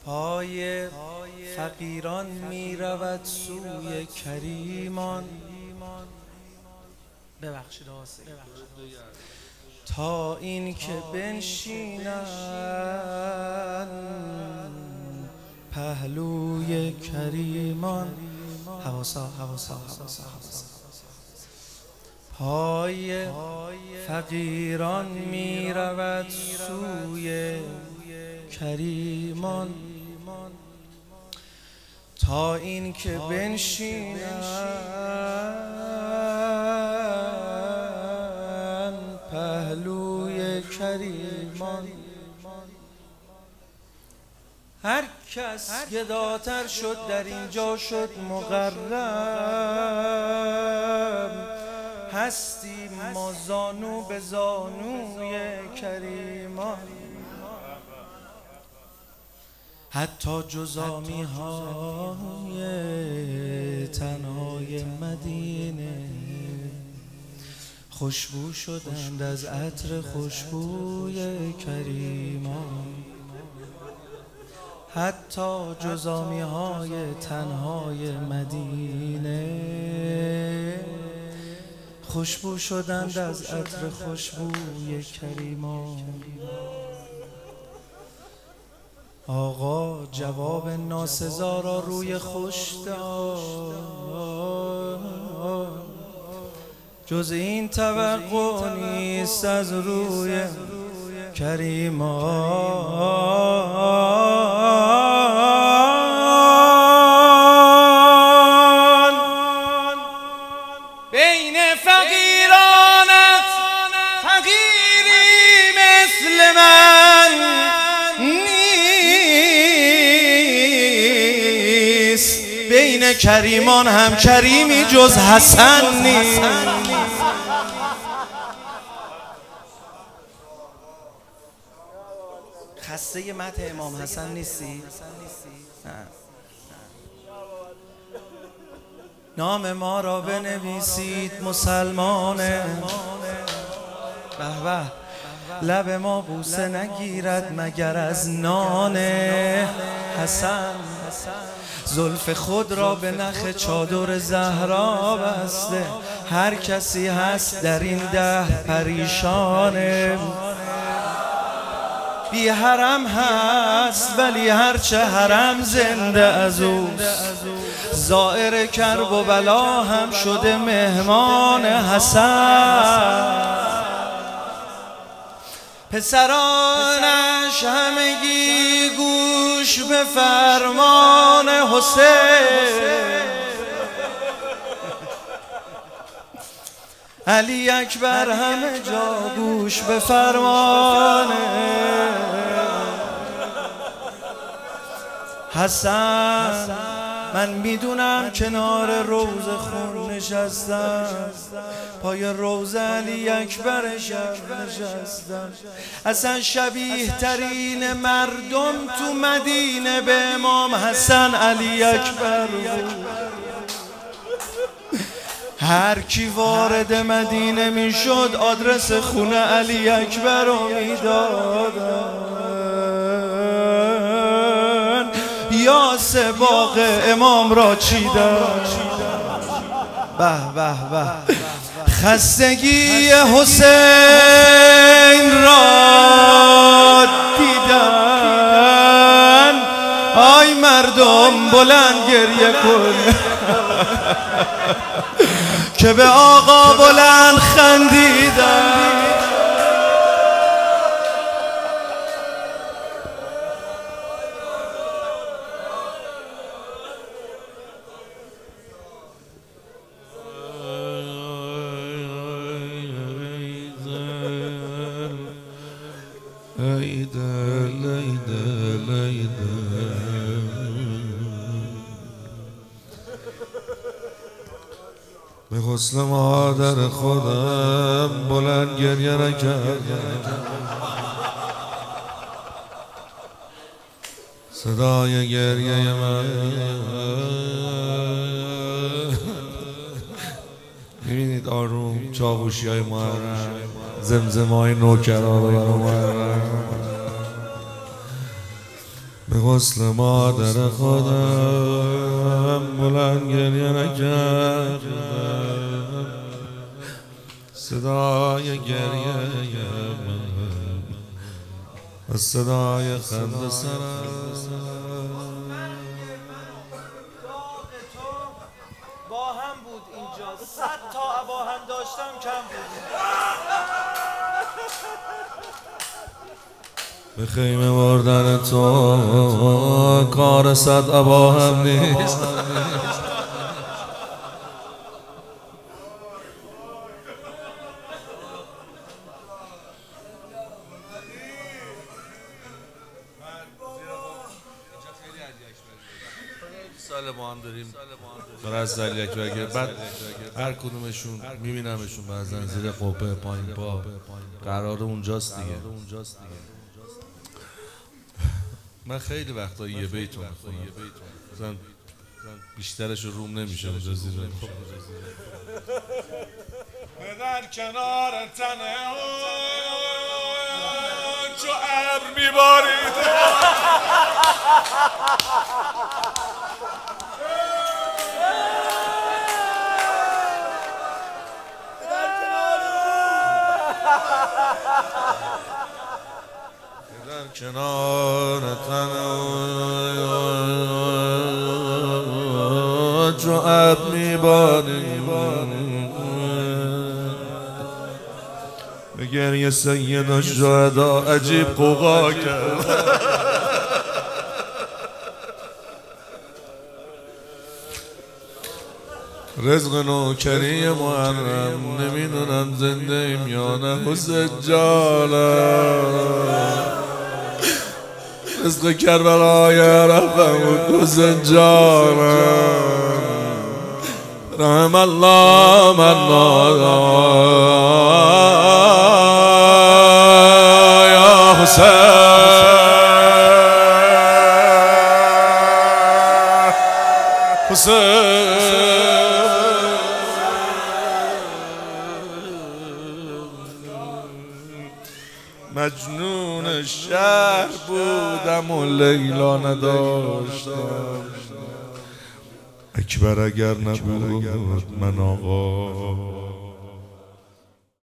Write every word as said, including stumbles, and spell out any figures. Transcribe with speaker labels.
Speaker 1: پای فقیران می رود سوی کریمان. ببخشید آسه تا این که بنشینن پهلوی کریمان. حواسا حواسا حواسا حواسا. پای فقیران می رود سوی کریمان تا این که بنشینن پهلوی کریمان. هر کس گداتر شد در اینجا شد مغرم، هستیم ما زانو به زانوی کریمان. حتی جزامی های تنهای مدینه خوشبو شدند از عطر خوشبوی کریمان. حتی جزامی های تنهای مدینه خوشبو شدند از عطر خوشبوی کریمان. آقا جواب ناسزا را روی خوش داد، جز این توقع نیست از روی کریمان. بین فقیرانت فقیری مثل من نیست، بین کریمان هم کریمی جز حسن نیست. خسته مدح امام حسن نیستی؟ نام ما را بنویسید مسلمانه، به به لب ما بوسه نگیرد مگر از نان حسن. زلف خود را به نخ چادر زهرا بسته، هر کسی هست در این ده پریشانه. بی حرم هست ولی هرچه حرم زنده از اوست، زائر کرب و بلا هم شده مهمان حسن. پسرانش همگی گوش به فرمان حسین، علی اکبر همه جا گوش به فرمان حسن. من میدونم کنار روز خون نشستم، پای روز علی اکبر شب نشستم. اصلا شبیه ترین مردم تو مدینه به امام حسن علی اکبر بود. هر کی وارد مدینه میشد آدرس خونه علی اکبر رو میدادن، یا سه باغ امام را چیدن. به به به خستگی حسین را دیدن، آی مردم بلند گریه کن که به آقا بلند خندیدن. ایدل ایدل ایدل به غسل مادر خودم بلند گریه نکردم، صدای گریه من میبینید آروم چاوشی های محرم، زمزمه های نوکران رو برای محرم. به غسل مادر خودم بلند گریه نکردم، صدای گریه من و صدای خنده سرم
Speaker 2: با هم بود اینجا، صد تا با هم داشتم کم بود.
Speaker 1: به خیمه بردن تو کار صد ابا هم نیست. سال با هم داریم برای از دلیل اکبر، بعد هر کدومشون میبینمشون بعضن زیر قبه پایین پا قرار اونجاست دیگه. من خیلی وقتا یه بیتو میخونم، بیشترش روم نمیشه اونجا زیر. در کنار تنه چو ابر میبارید، در کنار تنه چو ابر میبارید، به گریه سید الشهدا عجیب قوقا کرد. رزق نوکری محرم نمیدونم زنده ایم یا نه حسین جانم، رزق کربلای رفتم بود حسین جانم، رحم الله من یا حسین حسین. مجنون شهر بودم و لیلا نداشتم، اکبر اگر نبود من آقا